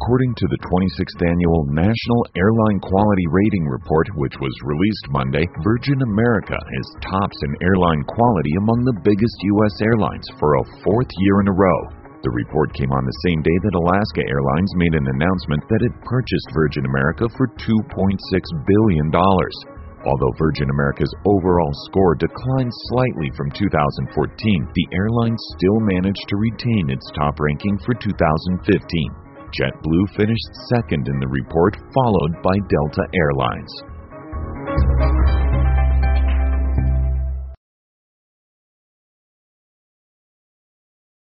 According to the 26th Annual National Airline Quality Rating Report, which was released Monday, Virgin America is tops in airline quality among the biggest U.S. airlines for a fourth year in a row. The report came on the same day that Alaska Airlines made an announcement that it purchased Virgin America for $2.6 billion. Although Virgin America's overall score declined slightly from 2014, the airline still managed to retain its top ranking for 2015. JetBlue finished second in the report, followed by Delta Airlines.